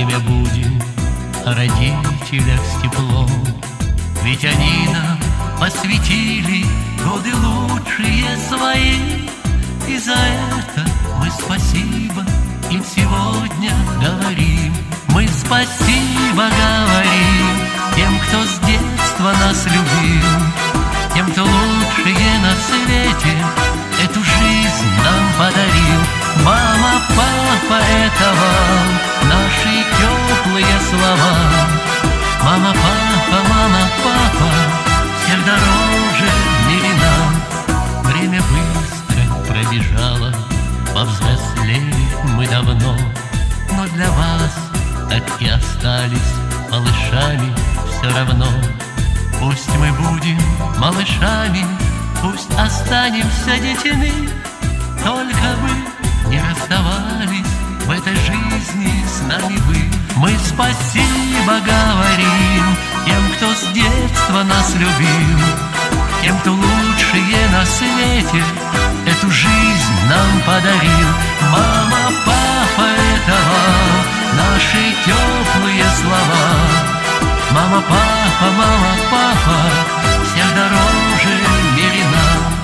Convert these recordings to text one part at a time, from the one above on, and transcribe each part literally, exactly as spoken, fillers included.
время будем о родителях с теплом. Ведь они нам посвятили годы лучшие свои, и за это мы спасибо им сегодня говорим. Мы спасибо говорим тем, кто с детства нас любил, тем, кто лучшие на свете эту жизнь нам подарил. Мама, папа, это вам наши теплые слова. Мама, папа, мама, папа, всех дороже в мире нам. Время быстро пробежало, повзрослели мы давно, но для вас так и остались малышами все равно. Пусть мы будем малышами, пусть останемся детьми, только бы не расставались в этой жизни с нами вы. Мы спасибо говорим тем, кто с детства нас любил, тем, кто лучшие на свете эту жизнь нам подарил. Мама, папа, это вам наши теплые слова. Мама, папа, мама, папа, всех дороже в мире нам.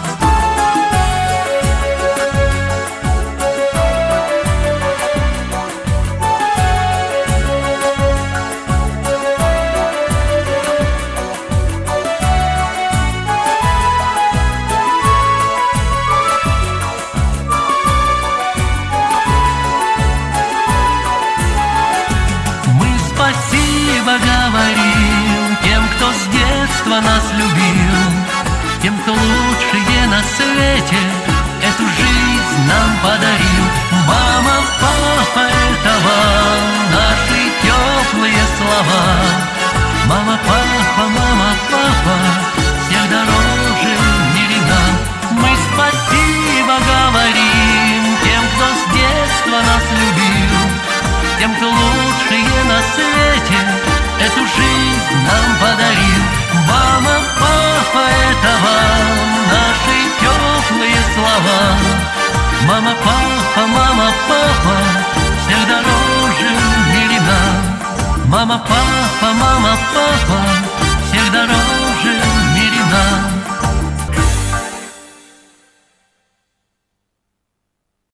Спасибо говорим тем, кто с детства нас любил, тем, кто лучшие на свете эту жизнь нам подарил. Мама, папа, это вам наши теплые слова. Мама, папа, мама, папа, всех дороже в мире нам. Мы спасибо говорим тем, кто с детства нас любил, тем, кто лучшие на свете эту жизнь нам подарил. Мама, папа, это вам наши теплые слова. Мама, папа, мама, папа, всех дороже в мире нам. Мама, папа, мама, папа,